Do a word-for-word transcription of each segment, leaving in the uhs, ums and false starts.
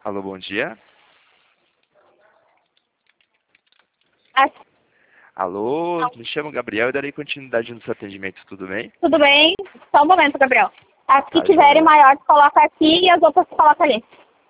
Alô, bom dia. Ah, Alô, me chamo Gabriel e darei continuidade no seu atendimento, tudo bem? tudo bem? Só um momento, Gabriel. As que Tá, tiverem joia. maior, tu coloca aqui e as outras tu coloca ali.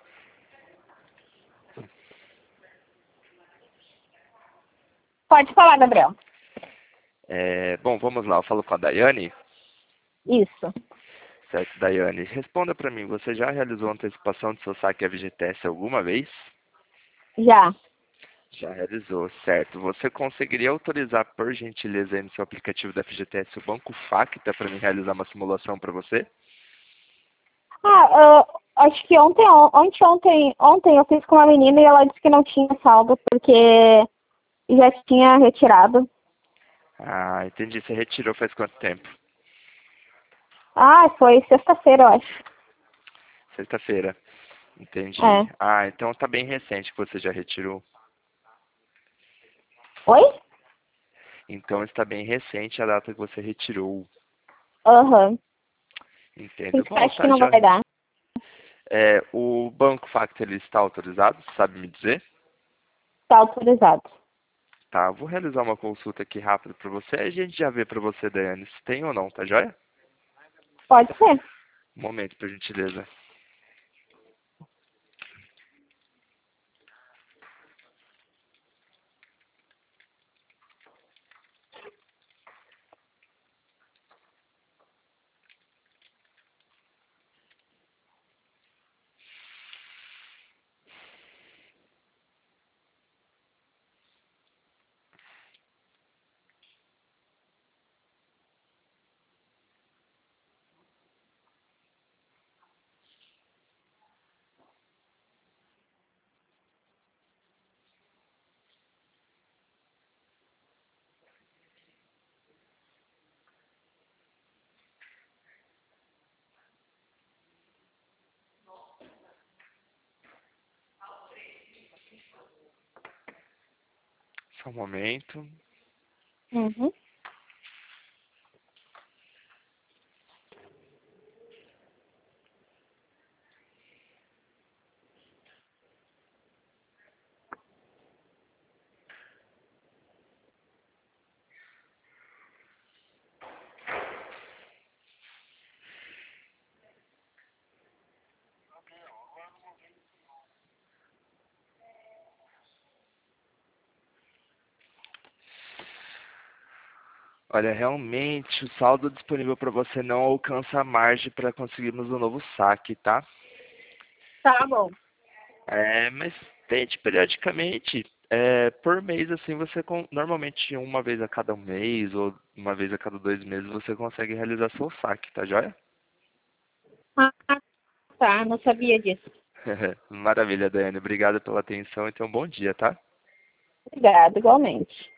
Pode falar, Gabriel. É, bom, vamos lá, eu falo com a Daiane. Isso. Certo, Daiane. Responda para mim, você já realizou antecipação de seu saque F G T S alguma vez? Já. Já realizou, certo. Você conseguiria autorizar, por gentileza, aí no seu aplicativo da F G T S o Banco Facta para mim realizar uma simulação para você? Ah, eu acho que ontem, ontem, ontem, ontem eu fiz com uma menina e ela disse que não tinha saldo porque já tinha retirado. Ah, entendi. Você retirou faz quanto tempo? Ah, foi sexta-feira, eu acho. Sexta-feira. Entendi. É. Ah, então tá bem recente que você já retirou. Oi? Então está bem recente a data que você retirou. Aham. Entendo. Você Bom, acha que tá não já. vai dar? É, o Banco Facta ele está autorizado, sabe me dizer? Tá autorizado. Tá, vou realizar uma consulta aqui rápido para você e a gente já vê para você, Daiane, se tem ou não, tá joia? Pode ser. Um momento, por gentileza. Só um momento. Uhum. Olha, realmente o saldo disponível para você não alcança a margem para conseguirmos um novo saque, tá? Tá bom. É, mas tente periodicamente. É, por mês, assim, você com, normalmente uma vez a cada um mês ou uma vez a cada dois meses você consegue realizar seu saque, tá joia? Ah, tá. Não sabia disso. Maravilha, Daiane. Obrigado pela atenção e tenha um bom dia, tá? Obrigada, igualmente.